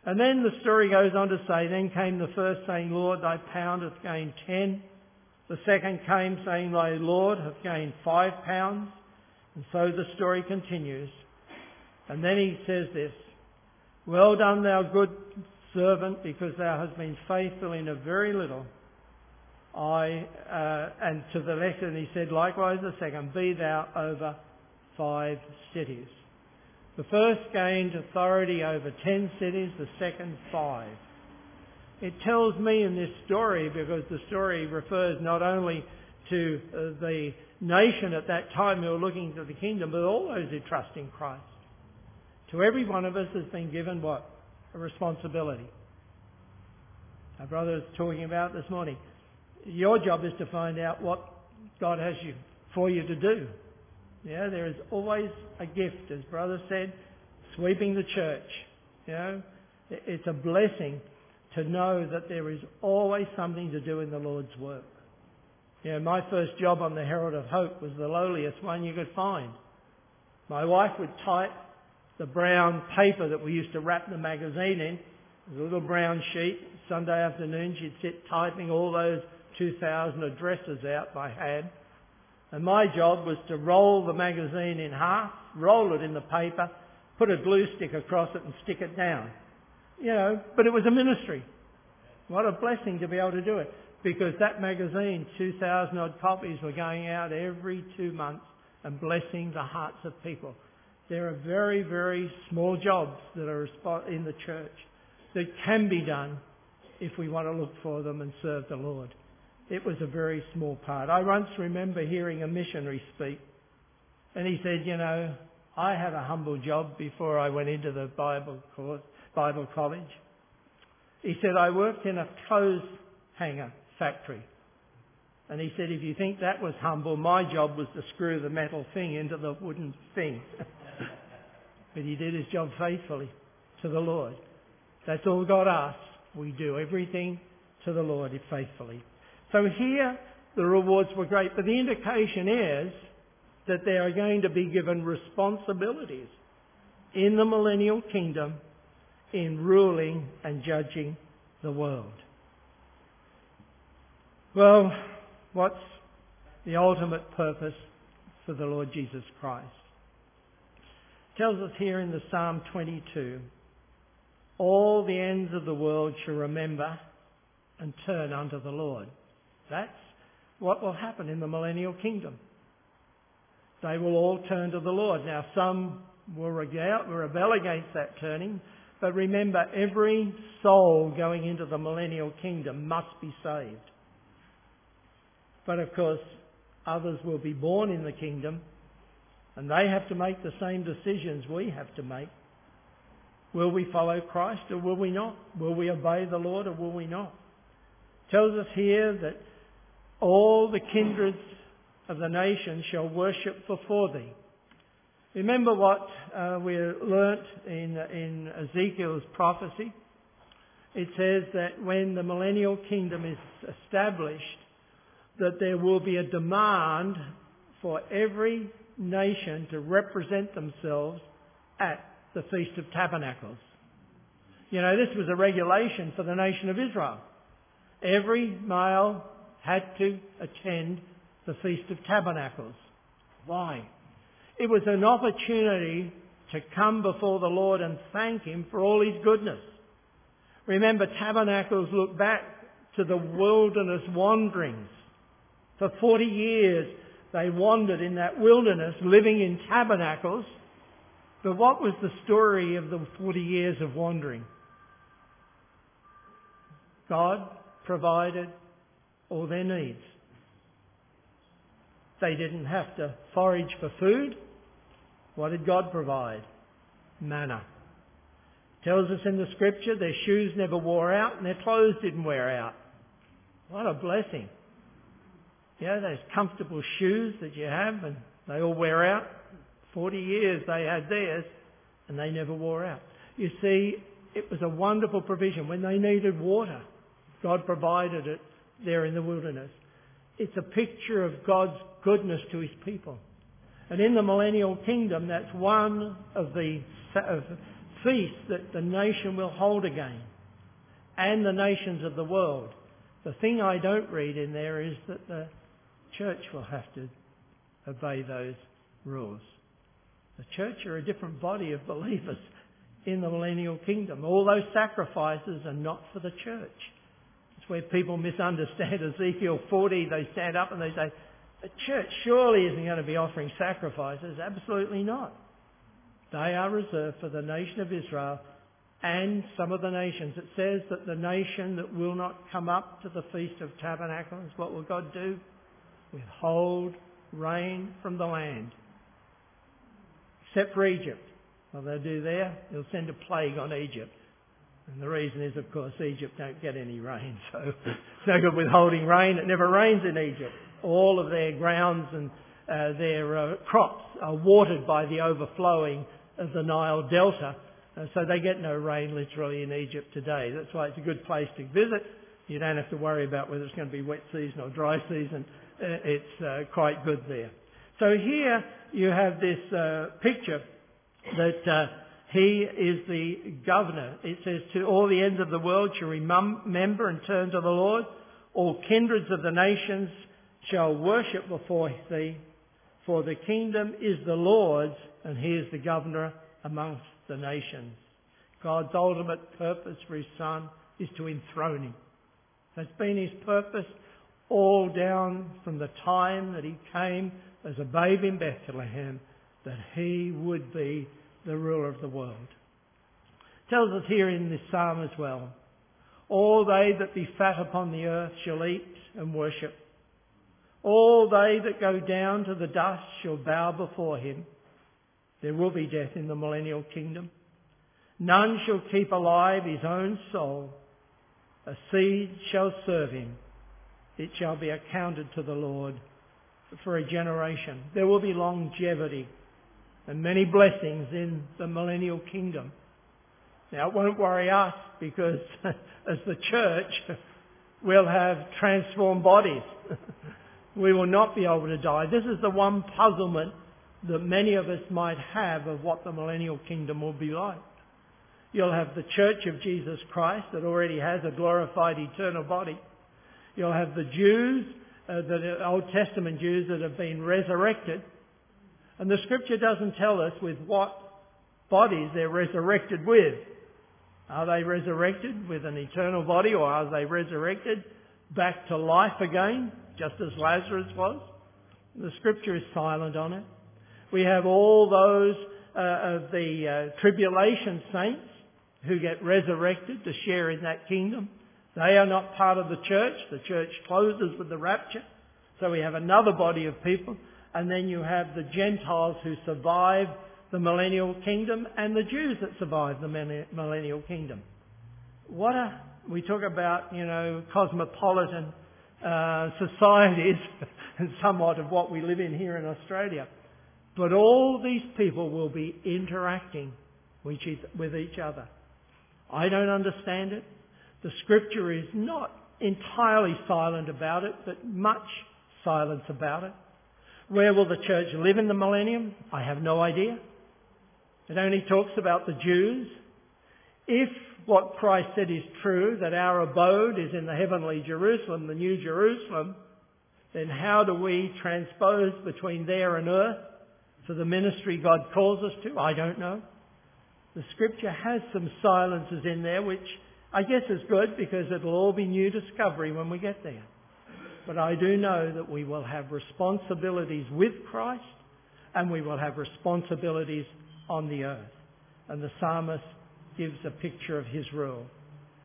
And then the story goes on to say, then came the first saying, Lord, thy pound hath gained 10. The second came saying, thy Lord hath gained 5 pounds. And so the story continues. And then he says this, well done, thou good servant, because thou hast been faithful in a very little. And to the second he said, likewise the second, be thou over 5 cities. The first gained authority over 10 cities, the second 5. It tells me in this story, because the story refers not only to the nation at that time who were looking to the kingdom, but all those who trust in Christ. To every one of us has been given what? A responsibility. Our brother was talking about this morning. Your job is to find out what God has for you to do. Yeah, there is always a gift, as brother said, sweeping the church. You know, it's a blessing to know that there is always something to do in the Lord's work. You know, my first job on the Herald of Hope was the lowliest one you could find. My wife would type the brown paper that we used to wrap the magazine in. It was a little brown sheet. Sunday afternoon she'd sit typing all those 2,000 addresses out by hand. And my job was to roll the magazine in half, roll it in the paper, put a glue stick across it and stick it down. You know, but it was a ministry. What a blessing to be able to do it. Because that magazine, 2,000 odd copies, were going out every 2 months and blessing the hearts of people. There are very, very small jobs that are in the church that can be done if we want to look for them and serve the Lord. It was a very small part. I once remember hearing a missionary speak, and he said, you know, I had a humble job before I went into the Bible college. He said, I worked in a clothes hanger factory. And he said, if you think that was humble, my job was to screw the metal thing into the wooden thing. But he did his job faithfully to the Lord. That's all God asks. We do everything to the Lord faithfully. So here, the rewards were great, but the indication is that they are going to be given responsibilities in the millennial kingdom in ruling and judging the world. Well, what's the ultimate purpose for the Lord Jesus Christ? It tells us here in the Psalm 22, all the ends of the world shall remember and turn unto the Lord. That's what will happen in the millennial kingdom. They will all turn to the Lord. Now some will rebel against that turning, but remember, every soul going into the millennial kingdom must be saved. But of course, others will be born in the kingdom, and they have to make the same decisions we have to make. Will we follow Christ or will we not? Will we obey the Lord or will we not? It tells us here that all the kindreds of the nations shall worship before thee. Remember what we learnt in Ezekiel's prophecy? It says that when the millennial kingdom is established, that there will be a demand for every nation to represent themselves at the Feast of Tabernacles. You know, this was a regulation for the nation of Israel. Every male had to attend the Feast of Tabernacles. Why? It was an opportunity to come before the Lord and thank Him for all His goodness. Remember, Tabernacles look back to the wilderness wanderings. For 40 years they wandered in that wilderness, living in tabernacles. But what was the story of the 40 years of wandering? God provided all their needs. They didn't have to forage for food. What did God provide? Manna. It tells us in the scripture their shoes never wore out and their clothes didn't wear out. What a blessing. You know, those comfortable shoes that you have and they all wear out. 40 years they had theirs and they never wore out. You see, it was a wonderful provision. When they needed water, God provided it there in the wilderness. It's a picture of God's goodness to His people. And in the millennial kingdom, that's one of the feast that the nation will hold again, and the nations of the world. The thing I don't read in there is that the church will have to obey those rules. The church are a different body of believers in the millennial kingdom. All those sacrifices are not for the church. It's where people misunderstand Ezekiel 40. They stand up and they say, the church surely isn't going to be offering sacrifices. Absolutely not. They are reserved for the nation of Israel and some of the nations. It says that the nation that will not come up to the Feast of Tabernacles, what will God do? Withhold rain from the land. Except for Egypt. What they'll do there, they'll send a plague on Egypt. And the reason is, of course, Egypt don't get any rain. So it's no good withholding rain. It never rains in Egypt. All of their grounds and their crops are watered by the overflowing of the Nile Delta. So they get no rain literally in Egypt today. That's why it's a good place to visit. You don't have to worry about whether it's going to be wet season or dry season. It's quite good there. So here you have this picture that he is the governor. It says, to all the ends of the world shall remember and turn to the Lord. All kindreds of the nations shall worship before thee. For the kingdom is the Lord's, and he is the governor amongst the nations. God's ultimate purpose for his Son is to enthrone him. That's been his purpose all down from the time that he came as a babe in Bethlehem, that he would be the ruler of the world. It tells us here in this psalm as well, all they that be fat upon the earth shall eat and worship. All they that go down to the dust shall bow before him. There will be death in the millennial kingdom. None shall keep alive his own soul. A seed shall serve him. It shall be accounted to the Lord for a generation. There will be longevity and many blessings in the millennial kingdom. Now, it won't worry us because as the church, we'll have transformed bodies. We will not be able to die. This is the one puzzlement that many of us might have of what the millennial kingdom will be like. You'll have the church of Jesus Christ that already has a glorified eternal body. You'll have the Jews, the Old Testament Jews that have been resurrected. And the scripture doesn't tell us with what bodies they're resurrected with. Are they resurrected with an eternal body, or are they resurrected back to life again, just as Lazarus was? The scripture is silent on it. We have all those of the tribulation saints who get resurrected to share in that kingdom. They are not part of the church. The church closes with the rapture. So we have another body of people. And then you have the Gentiles who survive the millennial kingdom and the Jews that survive the millennial kingdom. We talk about, cosmopolitan societies and somewhat of what we live in here in Australia. But all these people will be interacting with each other. I don't understand it. The scripture is not entirely silent about it, but much silence about it. Where will the church live in the millennium? I have no idea. It only talks about the Jews. If what Christ said is true, that our abode is in the heavenly Jerusalem, the new Jerusalem, then how do we transpose between there and earth for the ministry God calls us to? I don't know. The scripture has some silences in there, which I guess is good because it'll all be new discovery when we get there. But I do know that we will have responsibilities with Christ and we will have responsibilities on the earth. And the psalmist gives a picture of his rule.